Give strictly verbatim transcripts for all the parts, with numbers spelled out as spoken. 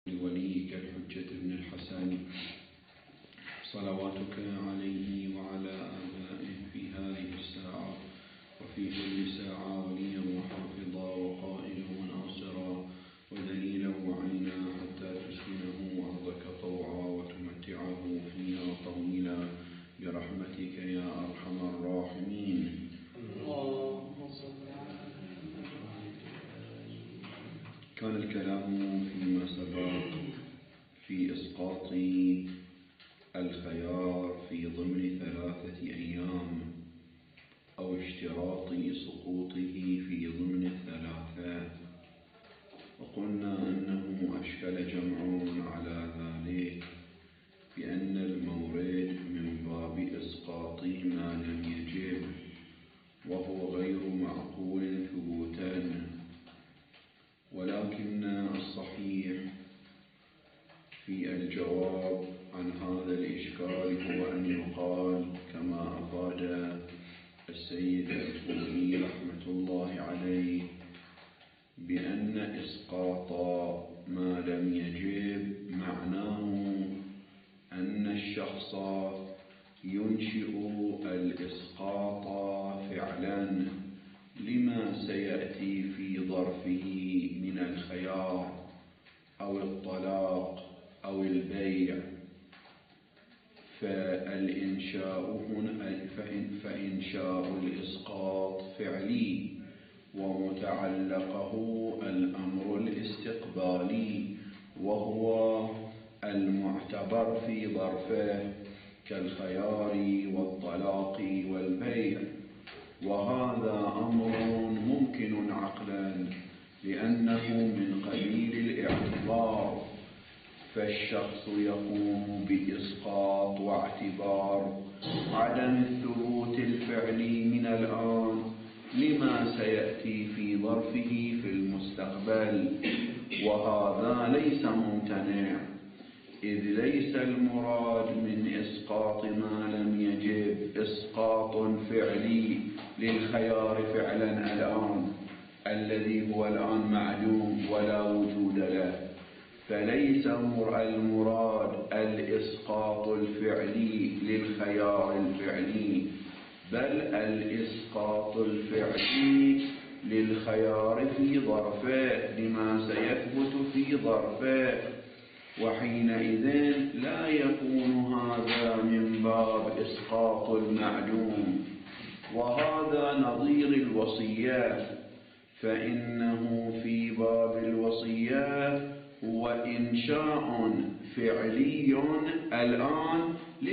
وليك الحجة بن الحسن صلواتك عليه وعلى آبائه في هذه الساعة وفي كل ساعة وليا وحافظا وقائلا وناصرا ودليلا وعينا حتى تسكنه أرضك طوعا وتمتعه فيها طويلا برحمتك يا أرحم الراحمين. كان الكلام فيما سبق في إسقاط الخيار في ضمن ثلاثة أيام أو اشتراط سقوطه في ضمن الثلاثة، وقلنا أنه أشكل جمع على ذلك بأن المورد من باب إسقاط ما لم يجب وهو غير معقول ثبوتا، ولكن الصحيح في الجواب عن هذا الإشكال هو أن يقال كما أفاد السيد الخوئي رحمة الله عليه بأن إسقاط ما لم يجب معناه أن الشخص ينشئ الإسقاط فعلا لما سيأتي في ظرفه من الخيار أو الطلاق أو البيع، فالإنشاء هنا فإنشاء الإسقاط فعلي ومتعلقه الأمر الاستقبالي وهو المعتبر في ظرفه كالخيار والطلاق والبيع، وهذا أمر ممكن عقلا لأنه من قبيل الاعتبار، فالشخص يقوم بإسقاط واعتبار عدم الثبوت الفعلي من الآن لما سيأتي في ظرفه في المستقبل، وهذا ليس ممتنع، إذ ليس المراد من إسقاط ما لم يجب إسقاط فعلي للخيار فعلا الآن الذي هو الآن معدوم ولا وجود له، فليس المراد الإسقاط الفعلي للخيار الفعلي، بل الإسقاط الفعلي للخيار في ظرفه لما سيثبت في ظرفه، وحينئذ لا يكون هذا من باب إسقاط المعدوم. وهذا نظير الوصية، فإنه في باب الوصية هو إنشاء فعلي الآن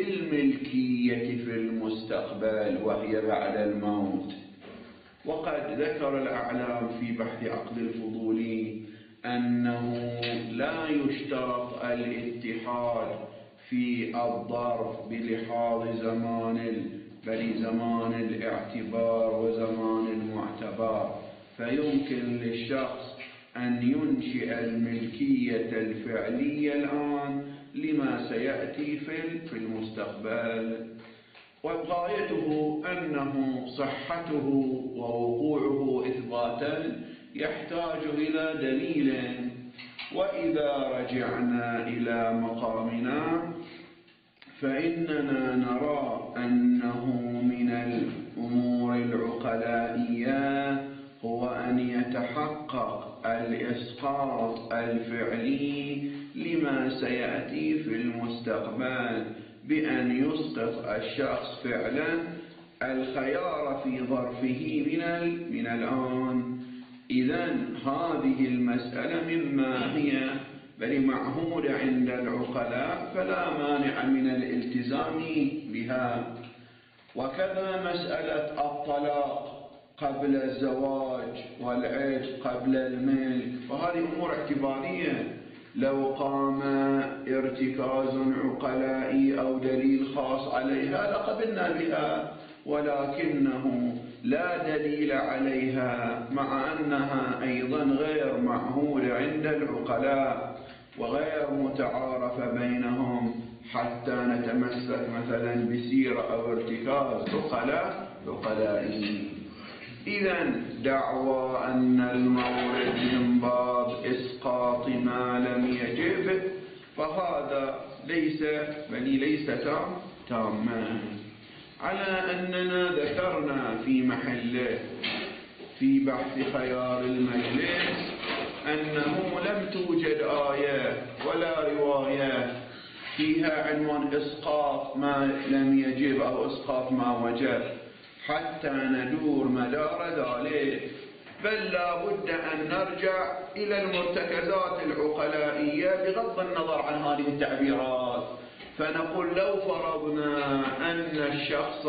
للملكية في المستقبل وهي بعد الموت. وقد ذكر الأعلام في بحث عقد الفضولي أنه لا يشترط الاتحاد في الظرف بلحاظ زمان بل زمان الاعتبار وزمان المعتبر، فيمكن للشخص أن ينشئ الملكية الفعلية الآن لما سيأتي في المستقبل، وغايته أنه صحته ووقوعه إثباتا يحتاج إلى دليل. وإذا رجعنا إلى مقامنا فإننا نرى أنه من الأمور العقلائية هو أن يتحقق الإسقاط الفعلي لما سيأتي في المستقبل بأن يسقط الشخص فعلا الخيار في ظرفه من من الآن. إذن هذه المسألة مما هي بل معهودة عند العقلاء فلا مانع من الالتزام بها. وكذا مسألة الطلاق قبل الزواج والعتق قبل الملك، فهذه أمور اعتبارية، لو قام ارتكاز عقلائي أو دليل خاص عليها لقبلنا بها، ولكنه لا دليل عليها مع أنها أيضا غير معهودة عند العقلاء وغير متعارف بينهم حتى نتمسك مثلا بسيرة أو ارتكاز عقلاء عقلائي. إذن دعوى أن المورد من باب إسقاط ما لم يجب فهذا ليس بل ليس تام تاما، على أننا ذكرنا في محله في بحث خيار المجلس أنه لم توجد آية ولا رواية فيها عنوان إسقاط ما لم يجب أو إسقاط ما وجب حتى ندور مدار ذلك، بل لا بد أن نرجع إلى المرتكزات العقلائية بغض النظر عن هذه التعبيرات. فنقول لو فرضنا أن الشخص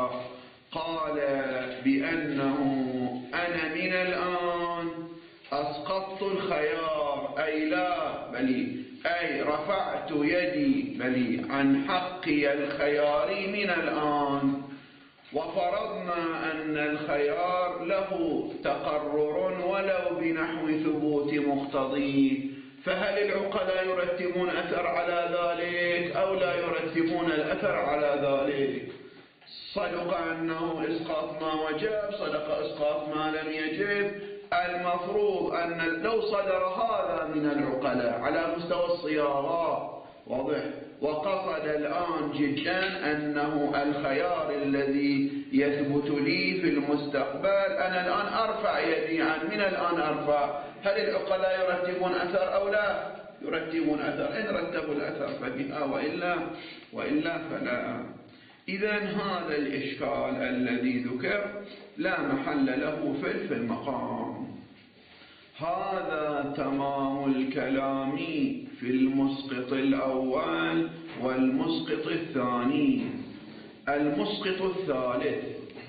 قال بأنه أنا من الآن أسقطت الخيار، أي لا بل أي رفعت يدي بل عن حقي الخيار من الآن، وفرضنا أن الخيار له تقرر ولو بنحو ثبوت مقتضيه، فهل العقلاء يرتبون أثر على ذلك أو لا يرتبون الأثر على ذلك؟ صدق أنه إسقاط ما وجب، صدق إسقاط ما لم يجب. المفروض أن لو صدر هذا من العقلاء على مستوى الصياغة واضح، وقصد الآن جدا أنه الخيار الذي يثبت لي في المستقبل أنا الآن أرفع يدي عن من الآن أرفع، هل العقلاء يرتبون أثر أو لا يرتبون أثر؟ إن رتبوا الأثر فبها، وإلا وإلا فلا. إذا هذا الإشكال الذي ذكر لا محل له في المقام. هذا تمام الكلام في المسقط الأول والمسقط الثاني. المسقط الثالث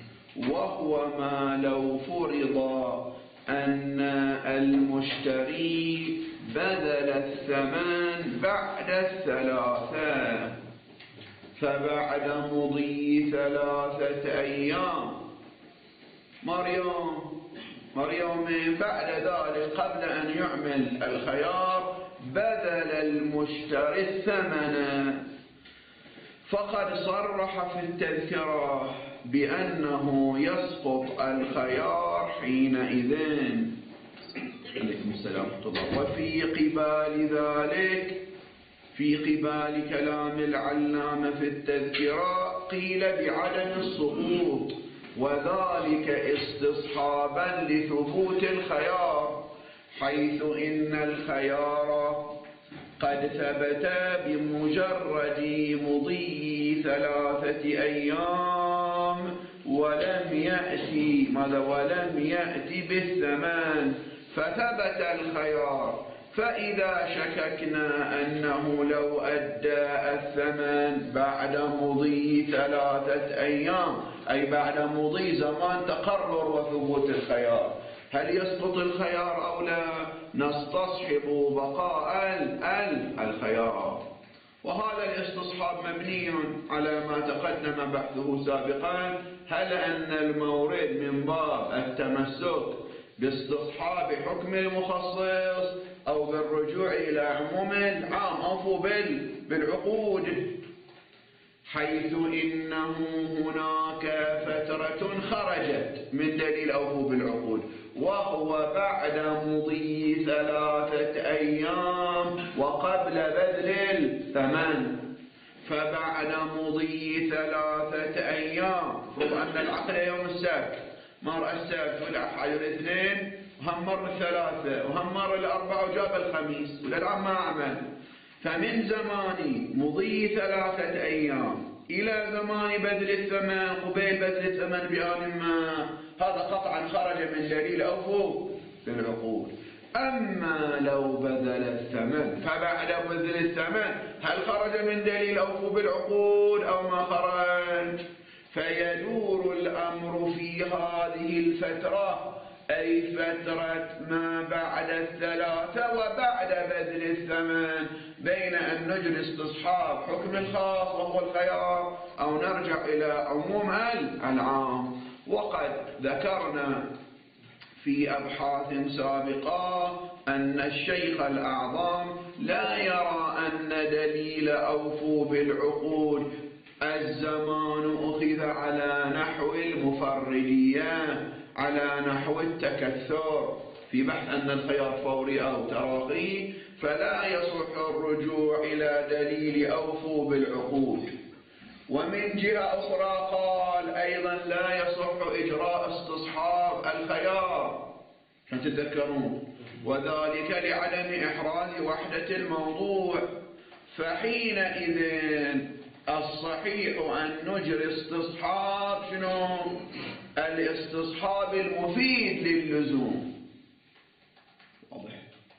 وهو ما لو فرض أن المشتري بذل الثمن بعد الثلاثة، فبعد مضي ثلاثة أيام مريم مريم بعد ذلك قبل أن يعمل الخيار بذل المشتري الثمن، فقد صرح في التذكرة بأنه يسقط الخيار حينئذ. عليكم السلام ورحمة الله. وفي قبال ذلك في قبال كلام العلامة في التذكرة قيل بعدم السقوط، وذلك استصحابا لثبوت الخيار، حيث إن الخيار قد ثبت بمجرد مضي ثلاثة أيام ولم يأتي ماذا ولم يأتي بالثمن، فثبت الخيار. فإذا شككنا أنه لو أدى الثمن بعد مضي ثلاثة أيام أي بعد مضي زمان تقرر وثبوت الخيار، هل يسقط الخيار أو لا؟ نستصحب بقاء الخيار. وهذا الاستصحاب مبني على ما تقدم بحثه سابقا، هل أن المورد من باب التمسك باستصحاب حكم المخصص أو بالرجوع إلى عموم العام أوفوا بالعقود، حيث إنه هناك فترة خرجت من دليل أوفوا بالعقود، وهو بعد مضي ثلاثة أيام وقبل بذل الثمن. فبعد مضي ثلاثة أيام فرض أن العقد يوم السبت، مر السبت والأحد والاثنين وهم مر الثلاثة وهم مر الأربعة وجاب الخميس وللعام ما عمل، فمن زمان مضي ثلاثة أيام إلى زمان بذل الثمن قبيل بذل الثمن بآن ما، هذا قطعا خرج من دليل أوفوا بالعقود. أما لو بذل الثمن فبعد بذل الثمن هل خرج من دليل أوفوا بالعقود أو ما خرج؟ فيدور الأمر في هذه الفترة أي فترة ما بعد الثلاثة وبعد بذل الثمن بين أن نجري استصحاب حكم الخاص وهو الخيار أو نرجع إلى عموم العام. وقد ذكرنا في أبحاث سابقة أن الشيخ الأعظم لا يرى أن دليل أوفوا بالعقود الزمان أخذ على نحو المفردية، على نحو التكثر في بحث أن الخيار فوري أو تراخي، فلا يصح الرجوع إلى دليل أوفوا بالعقود. ومن جهة أخرى قال أيضا لا يصح إجراء استصحاب الخيار، عشان تتذكرون، وذلك لعدم إحراز وحدة الموضوع. فحينئذ الصحيح أن نجري استصحاب شنو؟ الاستصحاب المفيد للزوم. واضح؟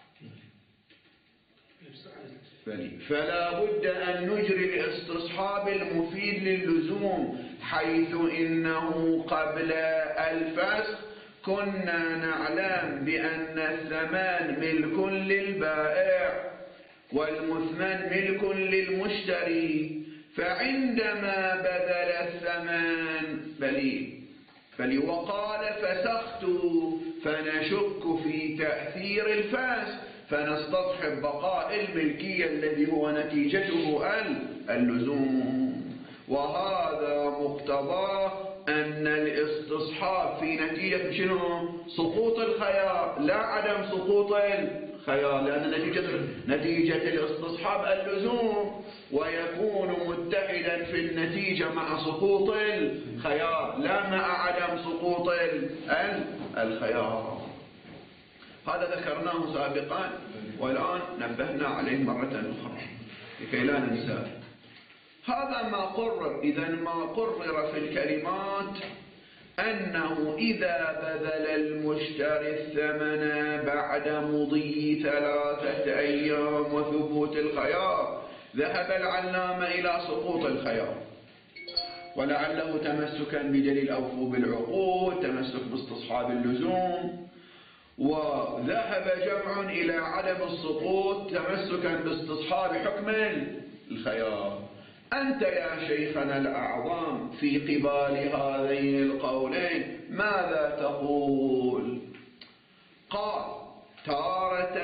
فلا بد أن نجري الاستصحاب المفيد للزوم، حيث إنه قبل الفسخ كنا نعلم بأن الثمن ملك للبائع والمثمن ملك للمشتري، فعندما بذل الثمن بلي بلي وقال فسخت، فنشك في تأثير الفسخ، فنستصحب بقاء الملكية الذي هو نتيجته اللزوم. وهذا مقتضاه أن الاستصحاب في نتيجة شنو؟ سقوط الخيار، لا عدم سقوط الخيار، لأن نتيجة, نتيجة الاستصحاب اللزوم، ويكون متحدا في النتيجة مع سقوط الخيار لا مع عدم سقوط الخيار. هذا ذكرناه سابقا والآن نبهنا عليه مرة أخرى لكي لا ننساه. هذا ما قرر. إذا ما قرر في الكلمات أنه إذا بذل المشتري الثمن بعد مضي ثلاثة أيام وثبوت الخيار، ذهب العلامة إلى سقوط الخيار، ولعله تمسكا بدليل أوفوا بالعقود، تمسك باستصحاب اللزوم. وذهب جمع إلى عدم السقوط تمسكا باستصحاب حكم الخيار. أنت يا شيخنا الأعظم في قبال هذين القولين ماذا تقول؟ قال تارة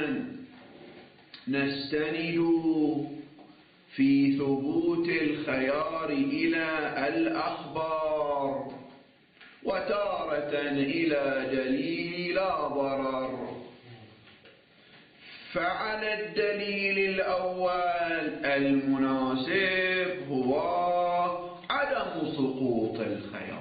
نستند في ثبوت الخيار إلى الأخبار، وتارة إلى دليل لا ضرر. فعلى الدليل الأول المناسب هو عدم سقوط الخيار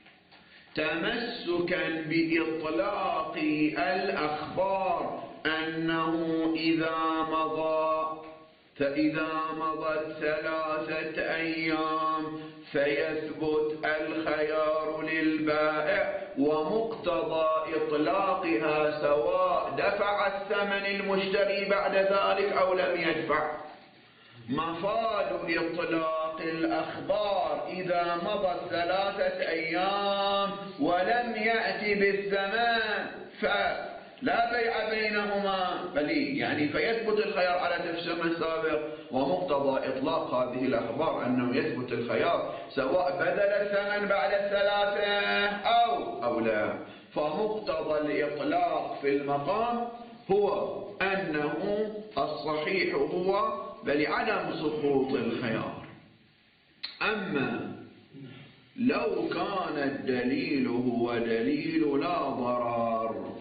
تمسكا بإطلاق الأخبار أنه إذا مضى فإذا مضت ثلاثة أيام فيثبت الخيار للبائع، ومقتضى إطلاقها سواء دفع الثمن المشتري بعد ذلك أو لم يدفع. مفاد إطلاق الأخبار إذا مضت ثلاثة أيام ولم يأتي بالثمن فلا بيع بينهما، بل يعني فيثبت الخيار على تفسير السابق. ومقتضى إطلاق هذه الأخبار أنه يثبت الخيار سواء بذل الثمن بعد الثلاثة أو أو لا. فمقتضى الإطلاق في المقام هو أنه الصحيح هو بل عدم سقوط الخيار. أما لو كان الدليل هو دليل لا ضرر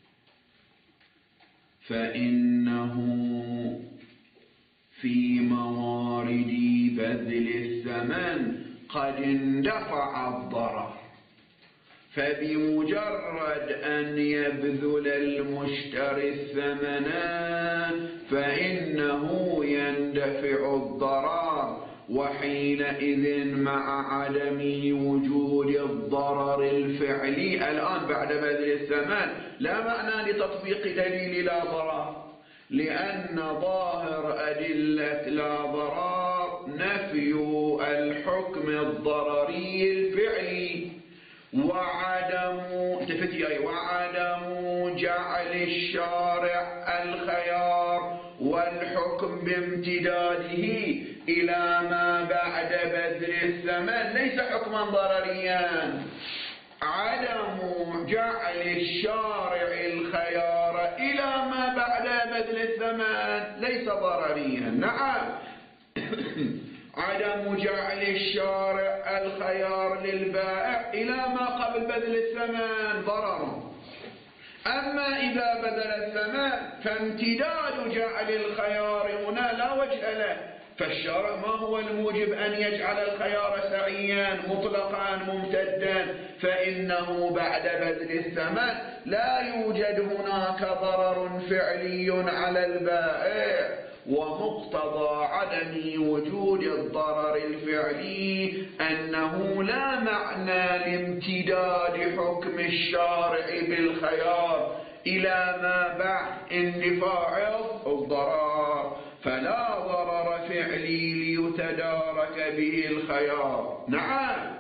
فإنه في موارد بذل الثمن قد اندفع الضرر، فبمجرد أن يبذل المشتري الثمن فإنه يندفع الضرر، وحينئذ مع عدم وجود الضرر الفعلي الآن بعد بذل الثمن لا معنى لتطبيق دليل لا ضرر، لأن ظاهر أدلة لا ضرر نفي الحكم الضرري الفعلي وعدم وعدم جعل الشارع الخيار والحكم بامتداده إلى ما بعد بذل الثمن ليس حكما ضرريا. عدم جعل الشارع الخيار إلى ما بعد بذل الثمن ليس ضرريا. نعم عدم جعل الشارع الخيار للبائع إلى ما قبل بذل الثمن ضرر. أما إذا بذل الثمن فامتداد جعل الخيار هنا لا وجه له، فالشارع ما هو الموجب أن يجعل الخيار سعيا مطلقا ممتدا، فإنه بعد بذل الثمن لا يوجد هناك ضرر فعلي على البائع، ومقتضى عدم وجود الضرر الفعلي أنه لا معنى لامتداد حكم الشارع بالخيار إلى ما بعد اندفاع الضرر، فلا ضرر فعلي ليتدارك به الخيار. نعم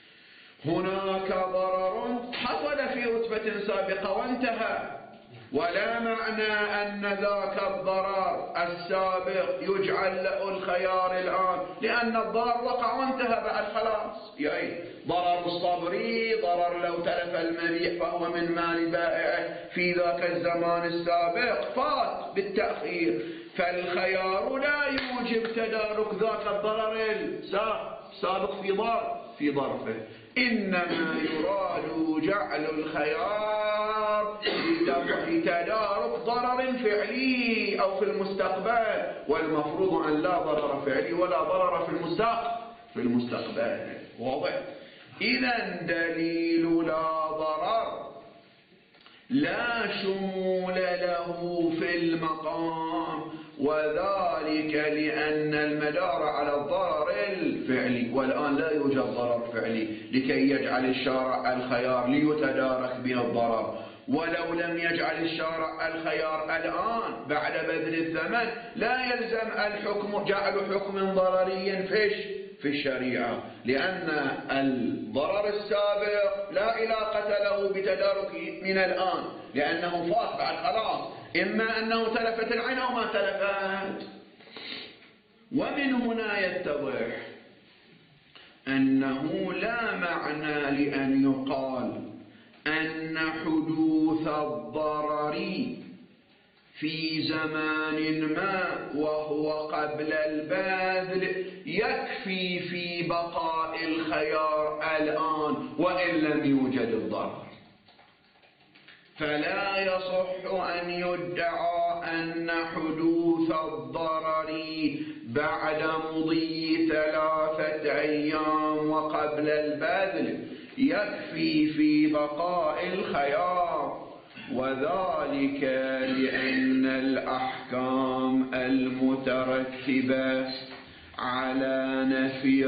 هناك ضرر حصل في رتبة سابقة وانتهى، ولا معنى أن ذاك الضرر السابق يجعل له الخيار الآن، لأن الضرر وقع وانتهى بعد خلاص. يعني ضرر الصبري ضرر لو تلف المبيع فهو من مال بائعه في ذاك الزمان السابق فات بالتأخير، فالخيار لا يوجب تدارك ذاك الضرر السابق في ضرر في ظرفه، إنما يراد جعل الخيار لتدارك ضرر فعلي أو في المستقبل، والمفروض أن لا ضرر فعلي ولا ضرر في المستقبل في المستقبل. واضح؟ إذا دليل لا ضرر لا شمول له في المقام، وذلك لأن المدار على الضرر الفعلي، والآن لا يوجد ضرر فعلي لكي يجعل الشارع الخيار ليتدارك به الضرر. ولو لم يجعل الشارع الخيار الآن بعد بذل الثمن لا يلزم الحكم جعل حكم ضرري فيش في الشريعة، لأن الضرر السابق لا علاقة له بتداركه من الآن، لأنه فات بعد خلاص، إما أنه تلفت العين أو ما تلفت. ومن هنا يتضح أنه لا معنى لأن يقال أن حدوث الضرر في زمان ما وهو قبل البذل يكفي في بقاء الخيار الآن وإن لم يوجد الضرر، فلا يصح أن يدعى أن حدوث الضرر بعد مضي ثلاثة أيام وقبل البذل يكفي في بقاء الخيار، وذلك لأن الأحكام المترتبة على نفي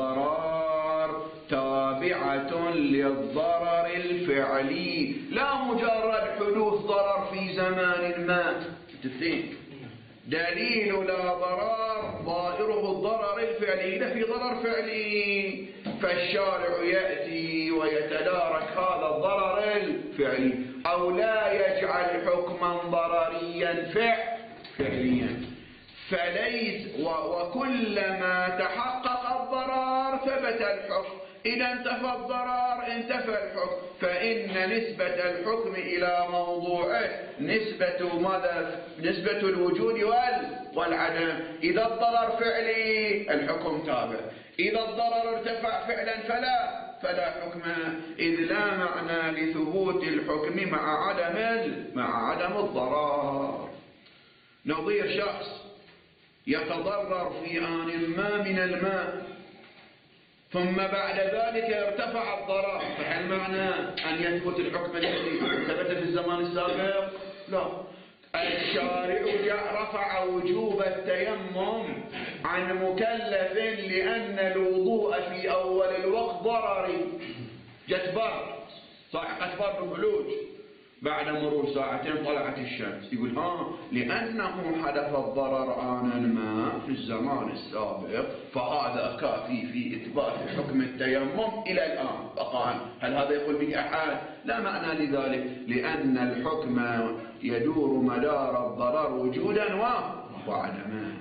الضرر تابعة للضرر الفعلي، لا مجرد حدوث ضرر في زمان ما. تفهم؟ دليل لا ضرر ظاهره الضرر الفعلي، إذا في ضرر فعلي فالشارع يأتي ويتدارك هذا الضرر الفعلي، أو لا يجعل حكما ضرريا فعليا. فليس وكلما تحقق الضرر ثبت الحكم، إذا انتفى الضرر انتفى الحكم، فإن نسبة الحكم إلى موضوعه نسبة ماذا؟ نسبة الوجود والعدم. إذا الضرر فعلي الحكم تابع، إذا الضرر ارتفع فعلا فلا فلا حكم، إذ لا معنى لثبوت الحكم مع عدم مع عدم الضرر. نظير شخص يتضرر في آن ما من الماء ثم بعد ذلك ارتفع الضرر، فهل معنى أن يثبت الحكم الذي ثبت في الزمان السابق؟ لا. الشارع رفع وجوب التيمم عن مكلف لأن الوضوء في أول الوقت ضرري. جت برد، صاعقة برد وثلوج، بعد مرور ساعتين طلعت الشمس، يقول ها لأنه حدث الضرر آن ما في الزمان السابق فهذا كافي في إثبات حكم التيمم إلى الآن بقاء. هل هذا يقول به أحد؟ لا معنى لذلك، لأن الحكم يدور مدار الضرر وجودا وعدما.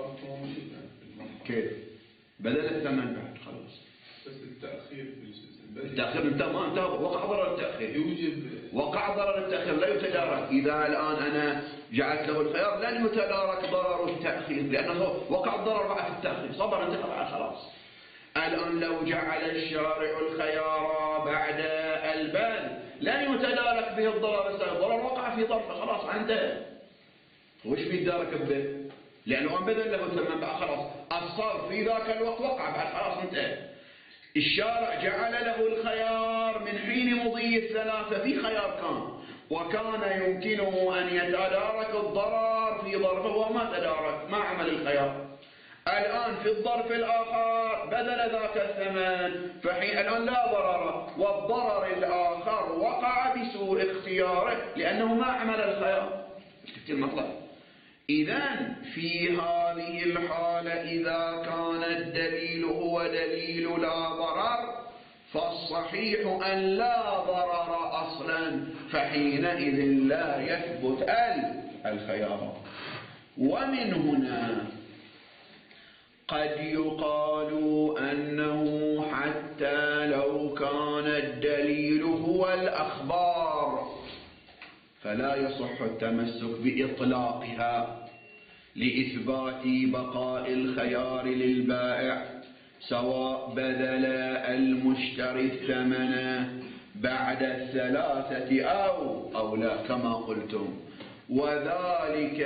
كيف؟ بدل الثمن بعد خلاص، بس التأخير التأخير انتهى ما انتهى وقع ضرر التأخير يوجب وقع ضرر التأخير لا يتدارك. إذا الآن أنا جعلت له الخيار لن يتدارك ضرر التأخير لأنه وقع الضرر بعد التأخير صبر انتهى بعد خلاص. الآن لو جعل الشارع الخيار بعد البال لن يتدارك به الضرر الضرر وقع في ظرفه خلاص عنده وش بيتدارك به لأنه أنبذل له ثمن بعد خلاص الصرف في ذاك الوقت وقع بعد خلاص انتهى. الشارع جعل له الخيار من حين مضي الثلاثة في خيار كان وكان يمكنه أن يتدارك الضرر في ظرفه وما تدارك ما عمل الخيار. الآن في الظرف الآخر بدل ذاك الثمن فحين الآن لا ضرر والضرر الآخر وقع بسوء اختياره لأنه ما عمل الخيار. المطلب إذن في هذه الحالة إذا كان الدليل هو دليل لا ضرر فالصحيح أن لا ضرر أصلا فحينئذ لا يثبت الخيار. ومن هنا قد يقال أنه حتى لو كان الدليل هو الأخبار فلا يصح التمسك بإطلاقها لإثبات بقاء الخيار للبائع سواء بذل المشتري الثمن بعد الثلاثة أو أو لا كما قلتم. وذلك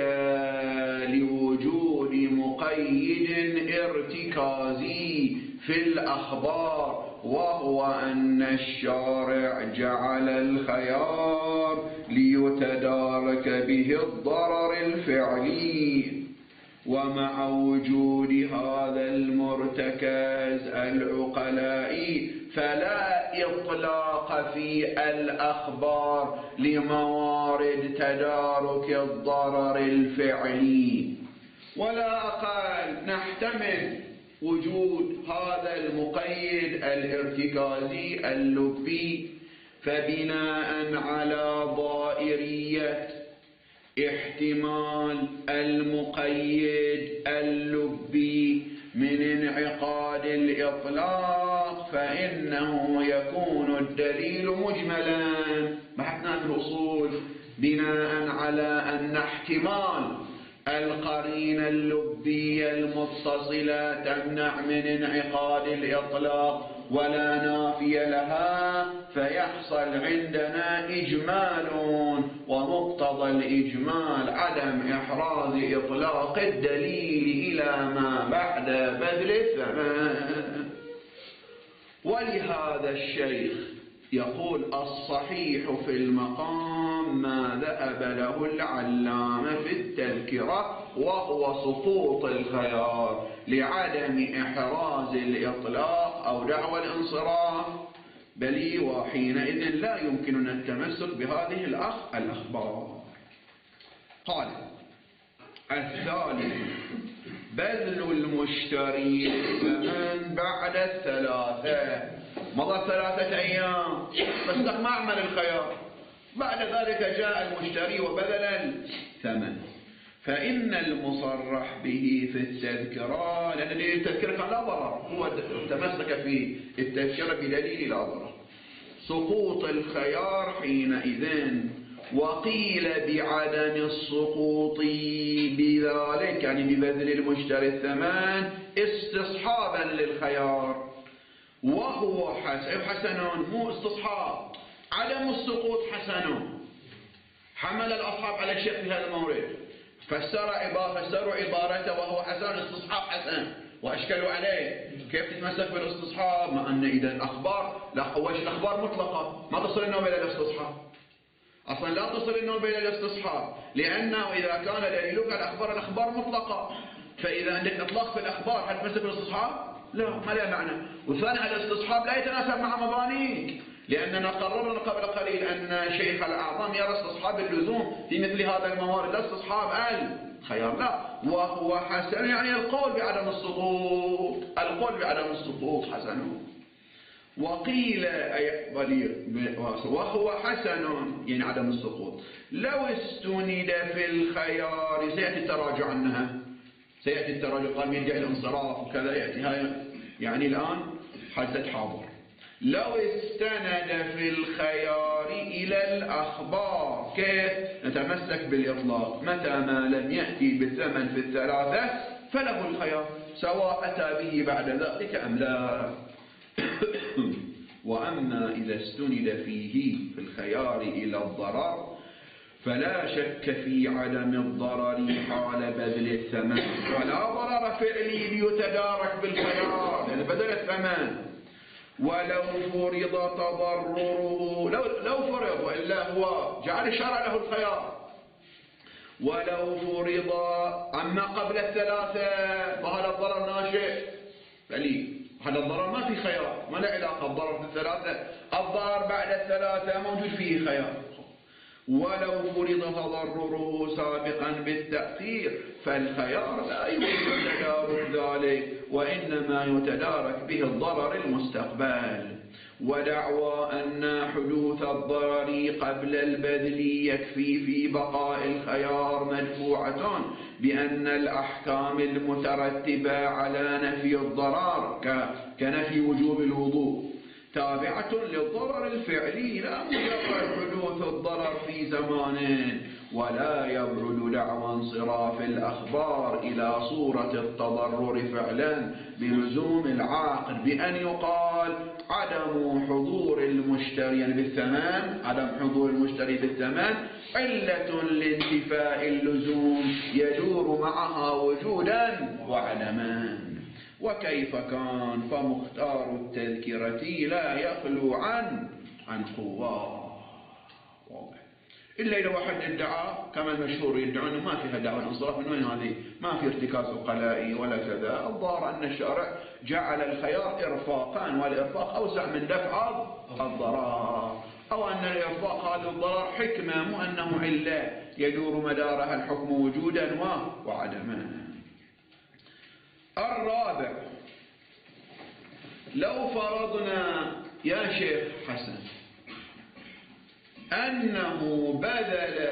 لوجود مقيد ارتكازي في الأخبار وهو أن الشارع جعل الخيار ليتدارك به الضرر الفعلي. ومع وجود هذا المرتكز العقلائي فلا إطلاق في الأخبار لموارد تدارك الضرر الفعلي. ولا أقل نحتمل وجود هذا المقيد الارتكازي اللبي فبناء على ضائرية احتمال المقيد اللبي من انعقاد الإطلاق فإنه يكون الدليل مجملا. بحثنا في الأصول بناء على أن احتمال القرينة اللبية المتصلة تمنع من انعقاد الإطلاق ولا نافي لها فيحصل عندنا إجمال ومقتضى الإجمال عدم إحراز إطلاق الدليل إلى ما بعد بذل الثمن. ولهذا الشيخ يقول الصحيح في المقام ما ذهب له العلامة في التذكرة وهو سقوط الخيار لعدم إحراز الإطلاق أو دعوى الانصراف بل وحينئذ لا يمكننا التمسك بهذه الأخ الأخبار. قال الثالث بذل المشتري الثمن بعد الثلاثة. مضى ثلاثة أيام بس ما عمل الخيار بعد ذلك جاء المشتري وبذل الثمن فإن المصرح به في التذكرة لأن التذكرة كان لا ضرر هو تمسك في التذكرة بدليل لا ضرر سقوط الخيار حينئذ. وقيل بعدم السقوط بذلك يعني ببذل المشتري الثمن استصحابا للخيار وهو حسن مو استصحاب. عدم السقوط حسن. حمل الأصحاب على الشيخ في هذا المورد فسروا عبارته وهو حسن استصحاب حسن وأشكلوا عليه كيف تتمسك بالاستصحاب مع أن إذا الأخبار لا هوش الأخبار مطلقة ما تصل النوم إلى الاستصحاب أصلا لا تصل النوم إلى الاستصحاب لأنه إذا كان دليلك الأخبار الأخبار مطلقة فإذا عندك إطلاق في الأخبار هل تمسك بالاستصحاب؟ لا ما له معنى. وثاني الاستصحاب لا يتناسب مع مبانيك لأننا قررنا قبل قليل أن شيخ الأعظم يرى استصحاب اللزوم في مثل هذا الموارد لا استصحاب الخيار لا. وهو حسن يعني القول بعدم السقوط القول بعدم السقوط حسن. وقيل وهو حسن يعني عدم السقوط لو استند في الخيار سيأتي التراجع عنها سيأتي التراجع قال يرجع الانصراف وكذا يأتي هاي يعني الآن حدث حاضر. لو استند في الخيار إلى الأخبار. كيف؟ نتمسك بالإطلاق، متى ما لم يأتي بالثمن في الثلاثة فله الخيار، سواء أتى به بعد ذلك أم لا. وأما إذا استند فيه في الخيار إلى الضرر فلا شك في عدم الضرر حال بذل الثمن، ولا ضرر فعلي ليتدارك بالخيار لأن بدل الثمن. ولو فرض تضرره، لو, لو فرض وإلا هو جعل الشرع له الخيار، ولو فرض عما قبل الثلاثة فهذا الضرر ناشئ فلي، هذا الضرر ما في خيار، ما له علاقة الضرر في الثلاثة، الضرر بعد الثلاثة موجود فيه خيار. ولو فرض تضرره سابقا بالتأخير فالخيار لا يمكن تدارك ذلك، وإنما يتدارك به الضرر المستقبل. ودعوى أن حدوث الضرر قبل البذل يكفي في بقاء الخيار مدفوعة بأن الأحكام المترتبة على نفي الضرر كنفي وجوب الوضوء تابعة للضرر الفعلي، لا مجرد حدوث الضرر في زمان. ولا يبرد دعوى انصراف الأخبار إلى صورة التضرر فعلا بلزوم العاقد بأن يقال عدم حضور المشتري يعني بالثمن، عدم حضور المشتري بالثمن علة لانتفاء اللزوم يدور معها وجودا وعدما. وكيف كان فمختار التذكرة لا يخلو عن عن قواه. إلا إذا واحد ادعى كما المشهور يدعون ما فيها دعوة الانصراف، من وين هذه؟ ما في ارتكاز عقلائي ولا كذا. الظاهر أن الشارع جعل الخيار إرفاقا، والإرفاق أوسع من دفع الضرر، أو أن الإرفاق هذا الضرر حكمة مو أنه علة يدور مدارها الحكم وجودا وعدما. الرابع، لو فرضنا يا شيخ حسن أنه بذل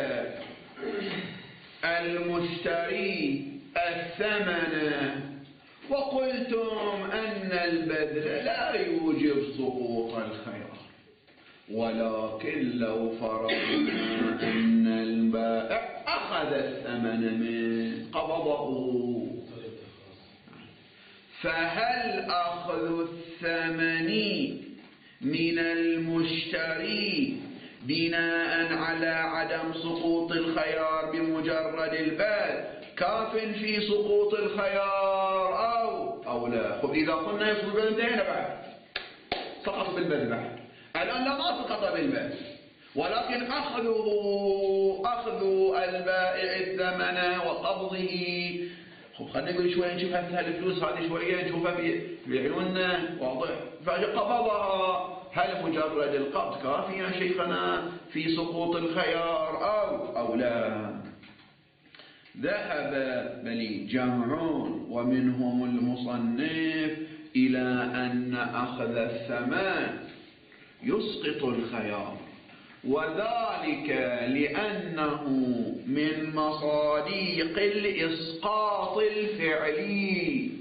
المشتري الثمن وقلتم أن البذل لا يوجب سقوط الخيار، ولكن لو فرضنا أن البائع أخذ الثمن من قبضه، فهل أخذ الثمن من المشتري بناء على عدم سقوط الخيار بمجرد البذل كاف في سقوط الخيار أو أو لا؟ خب إذا قلنا يسقط بالبذل انتهينا بعد، سقط بالبذل بعد. الآن لا ما سقط بالبذل، ولكن أخذه أخذ البائع الثمن وقبضه. خب خلينا نقول شوية نشوف هالفلوس هذه شوية نشوفها بعيوننا واضح، فقبضها. هل مجرد القبض كافي يا شيخنا في سقوط الخيار أو أو لا؟ ذهب بل جمعون ومنهم المصنف إلى أن أخذ الثمن يسقط الخيار، وذلك لأنه من مصاديق الإسقاط الفعلي.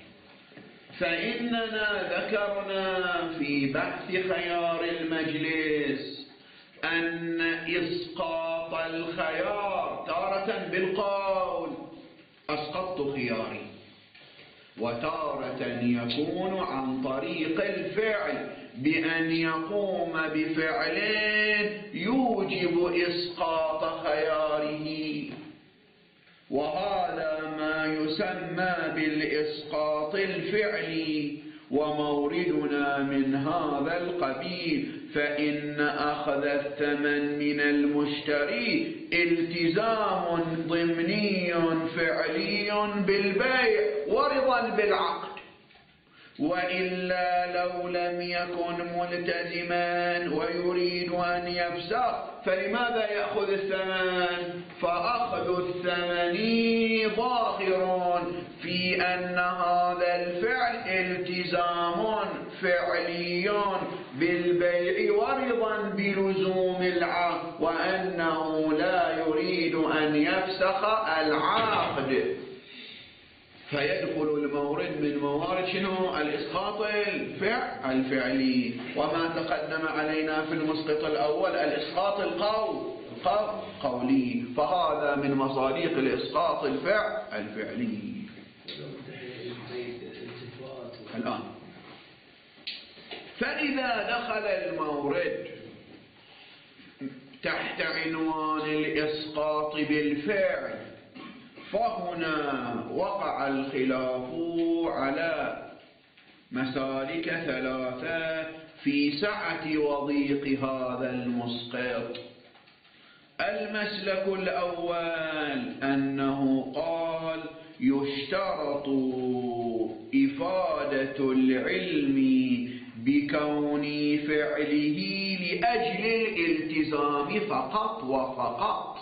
فإننا ذكرنا في بحث خيار المجلس أن إسقاط الخيار تارة بالقول أسقطت خياري، وتارة يكون عن طريق الفعل بأن يقوم بفعل يوجب إسقاط خياره، وهذا ما يسمى بالإسقاط الفعلي، وموردنا من هذا القبيل. فإن أخذ الثمن من المشتري التزام ضمني فعلي بالبيع ورضا بالعقد، وإلا لو لم يكن ملتزما ويريد أن يفسخ فلماذا يأخذ الثمن؟ فأخذ الثمن ظاهر في أن هذا الفعل التزام فعلي بالبيع ورضا بلزوم العقد، وأنه لا يريد أن يفسخ العقد. فيدخل المورد من موارد شنو؟ الإسقاط الفعل الفعلي. وما تقدم علينا في المسقط الأول الإسقاط القول قولي، فهذا من مصادق الإسقاط الفعل الفعلي. الآن فإذا دخل المورد تحت عنوان الإسقاط بالفعل، فهنا وقع الخلاف على مسالك ثلاثة في سعة وضيق هذا المسقط. المسلك الأول أنه قال يشترط إفادة العلم بكون فعله لأجل الالتزام فقط وفقط.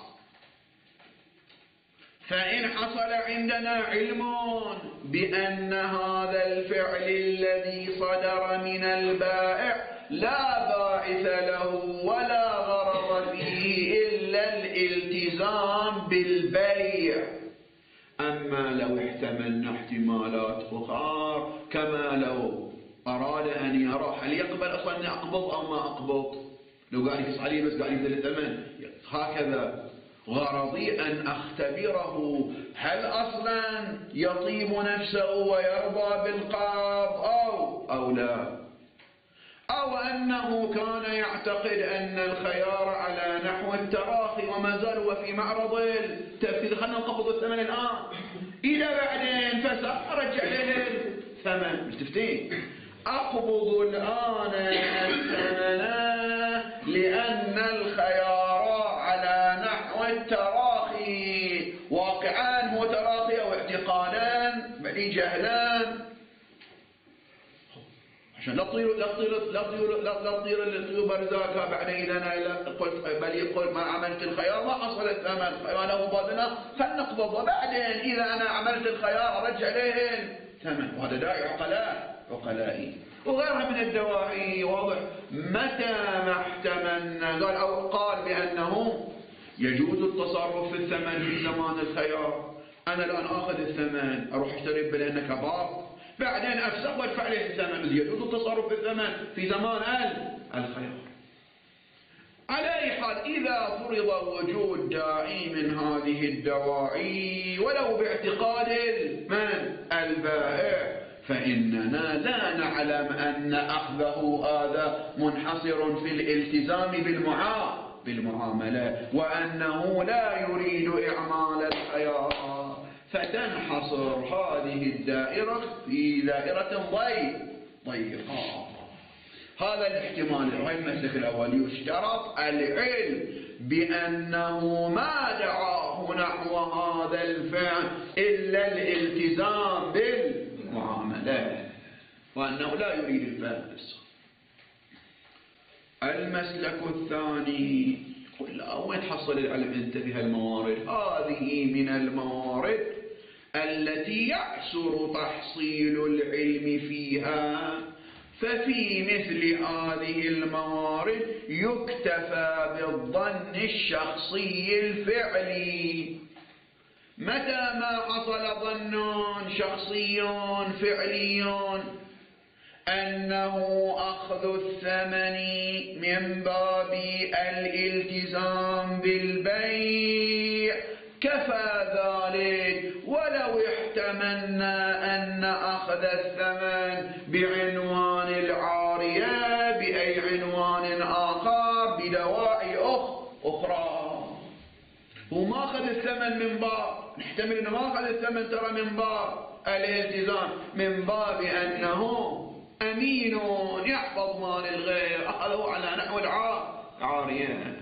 فإن حصل عندنا علم بأن هذا الفعل الذي صدر من البائع لا باعث له ولا غرض فيه إلا الالتزام بالبيع، أما لو احتملنا احتمالات أخرى كما لو أراد أن يرى هل يقبل أصلا أن أقبض أو ما أقبض، لو قال يقص عليه بس قال ينزل الثمن هكذا، غرضي أن أختبره هل أصلا يطيب نفسه ويرضى بالقبض أو أو لا، أو أنه كان يعتقد أن الخيار على نحو التراخي وما زال هو في معرض التفسير، خلنا نقبض الثمن الآن، إذا بعدين فسأل أرجع له الثمن. مش تفتين أقبض الآن الثمن لأن الخيار على نحو التراخي، واقعان هو تراخي أو اعتقادان بعدين جهلان، عشان لا تطير لا تطير لا تطير لا تطير الطيور برزاكها بعدين أنا قلت بل يقول ما عملت الخيار ما حصل الثمن وأنا مبادنا فلنقبض، وبعدين إذا أنا عملت الخيار أرجع له الثمن، وهذا داعي عقلاء عقلائي وغيرها من الدواعي. واضح. متى ما احتملنا قال أو قال بأنه يجوز التصرف في الثمن في زمان الخيار، أنا الآن أخذ الثمن أروح أشتري بلأنه كباب بعدين أفسخ وادفع له الثمن، يجوز التصرف في الثمن في زمان الخيار. على أي حال إذا فرض وجود داعي من هذه الدواعي ولو باعتقاد من البائع، فإننا لا نعلم أن أخذه هذا منحصر في الالتزام بالمعاملة وأنه لا يريد إعمال الخيار، فتنحصر هذه الدائرة في دائرة ضيقة. هذا الاحتمال هاي المسلك الأول. يشترط العلم بأنه ما دعاه نحو هذا الفعل إلا الالتزام بالمعاملة وأنه لا يريد الفاسق. المسلك الثاني قل وين تحصل العلم أنت في هالموارد؟ هذه من الموارد التي يعسر تحصيل العلم فيها، ففي مثل هذه الموارد يكتفى بالظن الشخصي الفعلي. متى ما حصل ظن شخصي فعلي أنه أخذ الثمن من باب الالتزام بالبيع كفى ذلك، ولو احتملنا أن أخذ الثمن بعنوان العارية بأي عنوان آخر بدواعي أخرى. هو ما أخذ الثمن من باب، نحتمل أنه ما أخذ الثمن ترى من باب الالتزام، من باب أنه أمين يحفظ مال الغير أخذه على نحو العارية.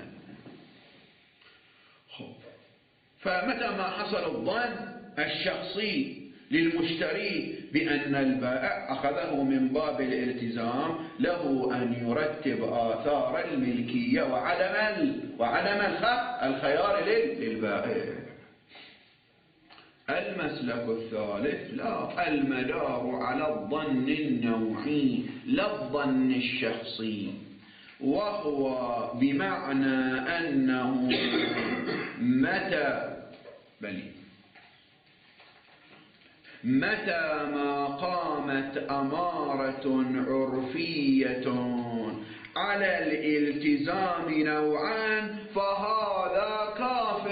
فمتى ما حصل الظن الشخصي للمشتري بأن البائع أخذه من باب الالتزام، له أن يرتب آثار الملكية وعدم وعدم الخيار للبائع. المسلك الثالث لا، المدار على الظن النوعي لا الظن الشخصي، وهو بمعنى أنه متى بل متى ما قامت أمارة عرفية على الالتزام نوعا فهذا كاف.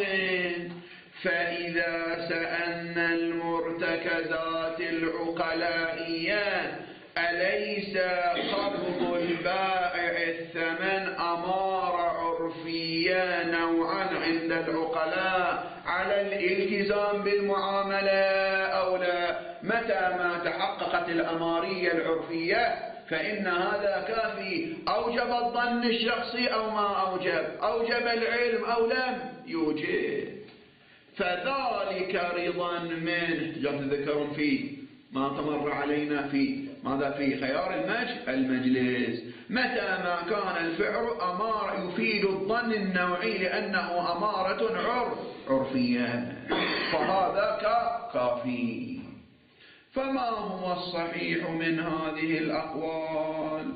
فإذا سألنا المرتكزات العقلائية أليس قبض البائع الثمن أمارة عرفية نوعا عند العقلاء على الالتزام بالمعاملة أو لا؟ متى ما تحققت الأمارية العرفية فإن هذا كافي. أوجب الظن الشخصي أو ما أوجب، أوجب العلم أو لم يوجب، فذلك رضا منه. جاء تذكرون فيه ما تمر علينا في ماذا في خيار المجلس. متى ما كان الفعل أمارة يفيد الظن النوعي لأنه أمارة عرف عرفية فهذا كافي. فما هو الصحيح من هذه الأقوال؟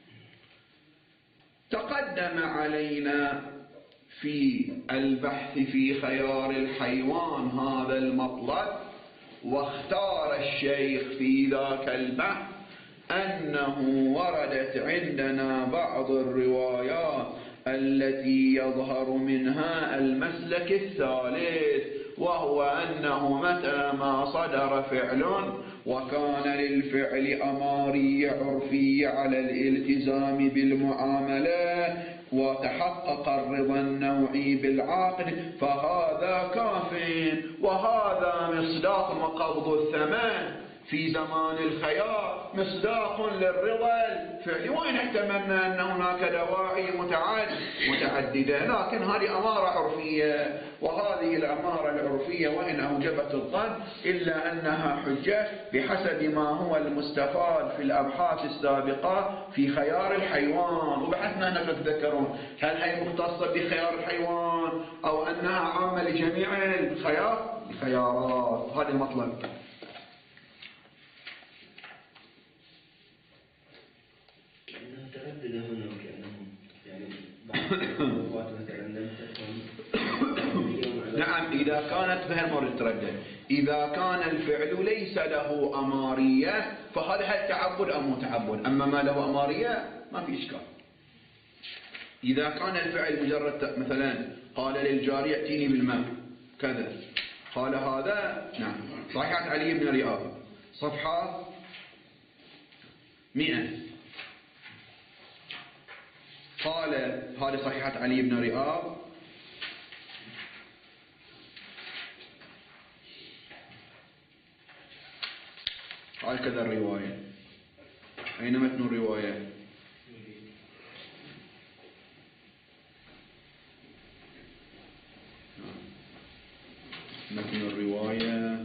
تقدم علينا في البحث في خيار الحيوان هذا المطلب، واختار الشيخ في ذاك البحث أنه وردت عندنا بعض الروايات التي يظهر منها المسلك الثالث، وهو أنه متى ما صدر فعل وكان للفعل أمارية عرفية على الالتزام بالمعاملة وتحقق الرضا النوعي بالعقد فهذا كاف. وهذا مصداق قبض الثمن في زمان الخيار، مصداق للرضا الفعلي، وإن احتملنا أن هناك دواعي متعددة، لكن هذه أمارة عرفية، وهذه الأمارة العرفية وإن أوجبت الظن إلا أنها حجة بحسب ما هو المستفاد في الأبحاث السابقة في خيار الحيوان. وبحثنا أنك تذكرون هل هي مختصة بخيار الحيوان أو أنها عامة لجميع الخيار الخيارات. هذا المطلب. تردد هنا كأنهم يعني بعض الأخوات مثلا لم تكن. نعم، إذا كانت بهالمورد تردد، إذا كان الفعل ليس له أمارية فهذا هل تعبد أو متعبد، أما ما له أمارية ما في إشكال. إذا كان الفعل مجرد مثلا قال للجارية ائتيني بالماء كذا، قال هذا نعم. صحيحة علي بن رياض صفحة مئة، قال هذه صحيحة علي بن رياض قال كذا الرواية. أين متن الرواية؟ متن الرواية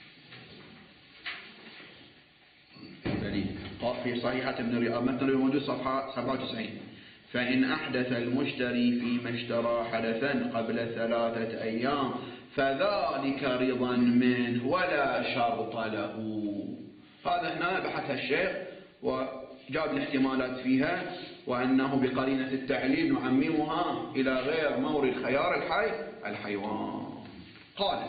قال في صحيحة ابن رياض متن الرواية موجود صفحة سبعة وتسعين. فإن أحدث المشتري فيما اشترى حدثا قبل ثلاثة أيام فذلك رضا منه ولا شرط له. هذا هنا بحث الشيخ وجاب الاحتمالات فيها، وأنه بقرينة التعليل نعممها إلى غير مورد خيار الحي الحيوان. قال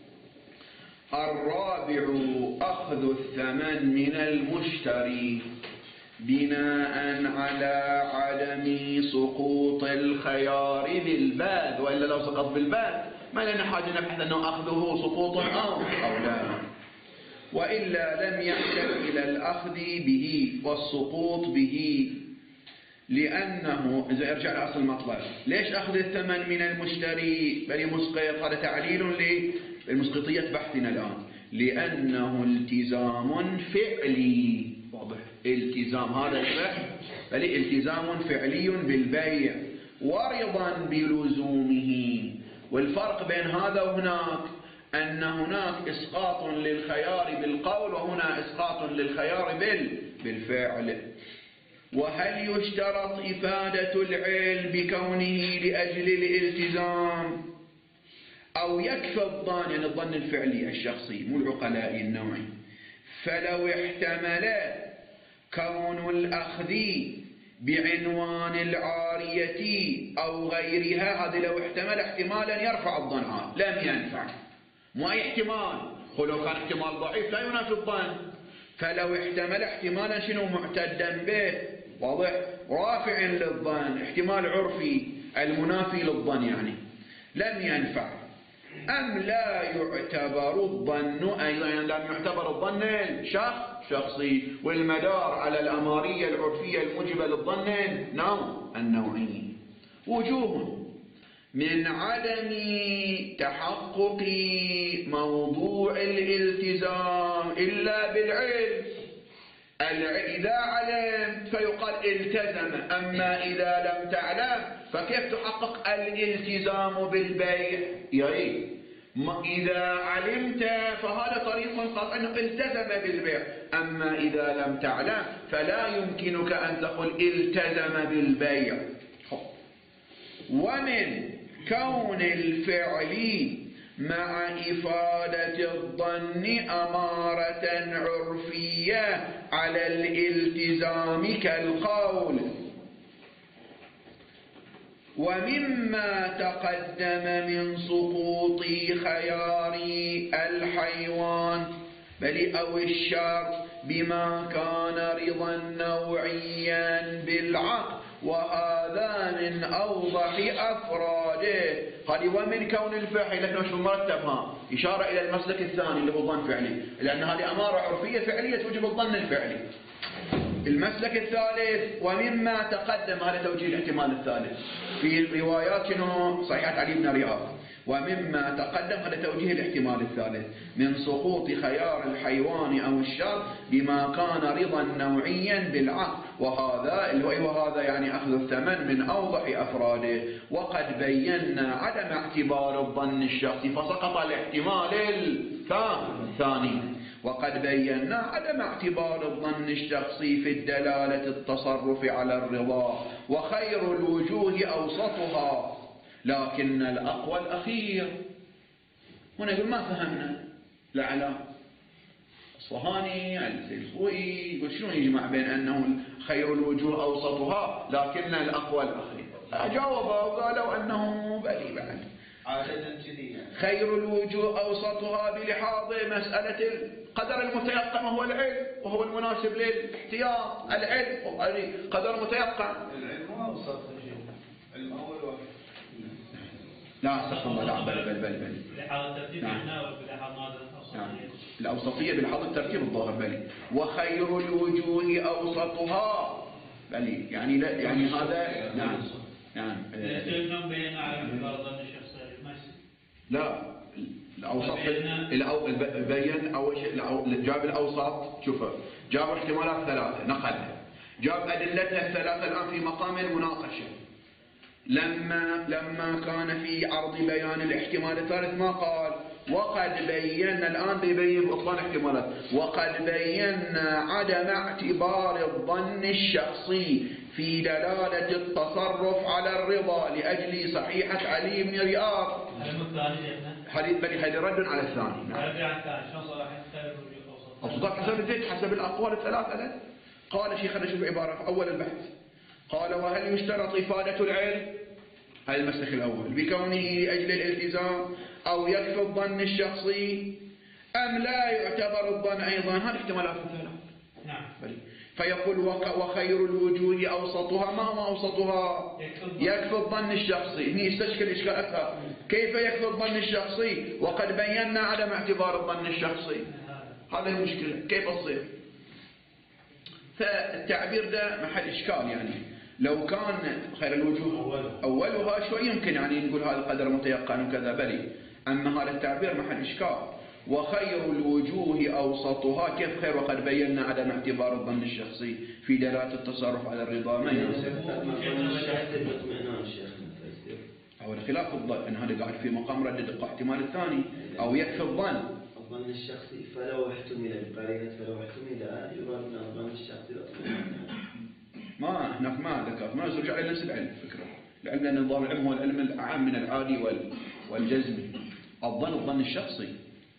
الرابع أخذ الثمن من المشتري بناء على عدم سقوط الخيار بالباد، وإلا لو سقط بالباد ما لنا حاجة نبحث أنه أخذه سقوط أو أو لا، وإلا لم يحتج إلى الأخذ به والسقوط به، لأنه إذا ارجع لأصل المطلب ليش أخذ الثمن من المشتري بل مسقط؟ هذا تعليل للمسقطية بحثنا الآن، لأنه التزام فعلي. واضح؟ التزام هذا الفعل بل التزام فعلي بالبيع ورضا بلزومه. والفرق بين هذا وهناك أن هناك إسقاط للخيار بالقول وهنا إسقاط للخيار بالفعل. وهل يشترط إفادة العلم بكونه لأجل الالتزام أو يكفي الظن، يعني الظن الفعلي الشخصي مو العقلائي النوعي؟ فلو احتمل كون الأخذ بعنوان العارية أو غيرها، هذا لو احتمل احتمالا يرفع الظن، لم ينفع. ما احتمال ولو كان احتمال ضعيف لا ينافي الظن، فلو احتمل احتمالا شنو معتدا به واضح رافع للظن، احتمال عرفي المنافي للظن يعني لم ينفع. أم لا يعتبر الظن أيضا، يعني لم يعتبر الظن شخص شخصي والمدار على الأمارية العرفية الموجبة للظن نوع النوعي. وجوه من عدم تحقق موضوع الالتزام إلا بالعلم. إذا علمت فيقال التزم، أما إذا لم تعلم فكيف تحقق الالتزام بالبيع؟ يعني إذا علمت فهذا طريق قطع أنه التزم بالبيع، أما إذا لم تعلم فلا يمكنك أن تقول التزم بالبيع. ومن كون الفعل مع إفادة الظن أمارة عرفية على الالتزام كالقول. ومما تقدم من سقوط خيار الحيوان بل أو الشرط بما كان رضا نوعيا بالعقل، وهذا من أوضح أفراده. قال ومن كون الفعل، لكن مش مرتب، ها إشارة إلى المسلك الثاني اللي هو الظن فعلي، لأن هذه أمارة عرفية فعلية توجب الظن الفعلي. المسلك الثالث ومما تقدم، هذا توجيه الاحتمال الثالث في روايات صحيحة علي بن رياض، ومما تقدم هذا توجيه الاحتمال الثالث من سقوط خيار الحيوان أو الشر بما كان رضا نوعيا بالعقل، وهذا وهذا يعني أخذ الثمن من أوضح أفراده. وقد بينا عدم اعتبار الظن الشخصي فسقط الاحتمال الثاني. وقد بينا عدم اعتبار الظن الشخصي في الدلالة التصرف على الرضا، وخير الوجوه أوسطها لكن الأقوى الأخير. هنا يقول ما فهمنا لعلى الصهاني السيسوي يقول شنو يجمع بين أنه خير الوجوه أوسطها لكن الأقوى الأخير؟ أجاوبوا وقالوا أنه بلي بعد خير الوجوه أوسطها بلحاظ مسألة القدر المتيقن وهو العلم، وهو المناسب للاحتياط العلم قدر متيقن. العلم هو أوسط العلم أول واحد. لا استغفر الله، لا بل بل بل بل بلحاظ الترتيب هنا وبلحاظ ماذا؟ الأوسطية بلحاظ الترتيب الظاهر بلي. وخير الوجوه أوسطها بلي يعني لا يعني هذا نعم نعم التزام بين على الظن الشخصي لا الأوسط الأو بين أول شيء جاب الأوسط. شوفوا جاب احتمالات ثلاثة نقلها، جاب أدلتها الثلاثة الآن في مقام المناقشة. لما لما كان في عرض بيان الاحتمال الثالث ما قال وقد بينا، الآن بيبين بطلان احتمالات، وقد بينا عدم اعتبار الظن الشخصي في دلالة التصرف على الرضا لأجل صحيحة علي بن رياض. حديث بني هذا رد على الثاني. أوسطات حسب الزيت حسب الأقوال الثلاثة. قال شيخنا شوف عبارة في أول البحث، قال وهل يشترط إفادة العلم، هذا المسلك الأول، بكونه لأجل الالتزام أو يكفي الظن الشخصي أم لا يعتبر الظن أيضا؟ هذه احتمالات ثلاثة. نعم. فيقول وخير الوجوه أوسطها. ما هو أوسطها؟ يكفي الظن الشخصي. هنا يستشكل إشكال أكثر، كيف يكفي الظن الشخصي وقد بينا عدم اعتبار الظن الشخصي؟ هذا المشكلة كيف تصير؟ فالتعبير ده محل إشكال. يعني لو كان خير الوجوه أولها شوي يمكن يعني نقول هذا القدر متيقن وكذا بلي، أما هذا التعبير محل إشكال. وخير الوجوه أوسطها، كيف خير وقد بينا عدم اعتبار الظن الشخصي في دلالة التصرف على الرضا؟ ما يناسب. هو الخلاف الظن أن هذا قاعد في مقام رد احتمال الثاني أو يكفي الظن الظن الشخصي فلو احتمل بقرينة فلو احتمل يراد من الظن الشخصي ما هناك ما ذكر ما يرجع على نفس العلم فكرة. العلم لأن الظاهر العلم هو العلم الأعم من العادي والجزمي. الظن الظن الشخصي.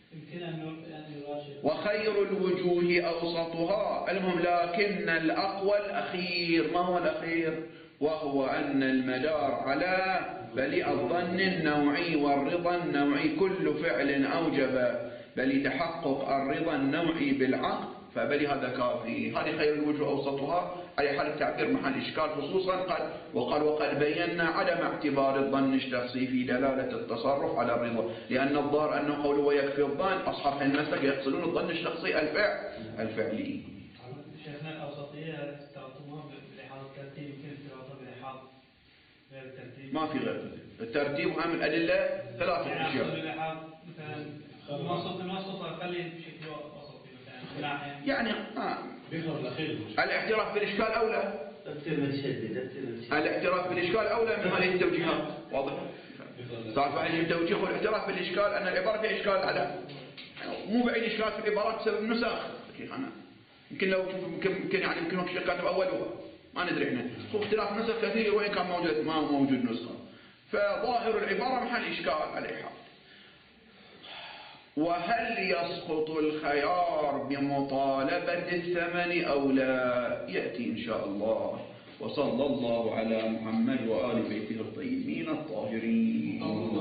وخير الوجوه أوسطها، المهم لكن الأقوى الأخير. ما هو الأخير؟ وهو أن المدار على بل الظن النوعي والرضا النوعي. كل فعل أوجب بل تحقق الرضا النوعي بالعقد فبل هذا كافي. هذه خير الوجوه أوسطها على حال التعبير محل إشكال، خصوصا قد وقال وقد بينا عدم اعتبار الظن الشخصي في دلالة التصرف على الرضا، لأن الظاهر أنه قوله ويكفي الظن أصحاب المسلك يقصدون الظن الشخصي الفعل الفعلي. شيخنا الأوسطية تعطوها بلحاظ الترتيب، يمكن تعطوها بلحاظ غير الترتيب. ما في غير الترتيب وهم الأدلة ثلاثة يعني أشياء. أقصد بلحاظ مثلا الوسط الوسط خليه بشكل وسطي مثلا. يعني آه. الاعتراف بالإشكال أولى. الاعتراف بالإشكال أولى من هذه التوجيهات. واضح؟ صار فعلي التوجيه والاعتراف بالإشكال أن العبارة فيها إشكال على مو بعيد إشكال في العبارات بسبب النسخ. أنا يمكن لو يمكن يمكن يعني يمكن وقت كاتب أولها ما ندري إحنا. هو اختلاف نسخ كثير وإن كان موجود ما هو موجود نسخة. فظاهر العبارة محل إشكال عليها. وهل يسقط الخيار بمطالبة الثمن أو لا؟ يأتي إن شاء الله. وصلى الله على محمد وآل بيته الطيبين الطاهرين.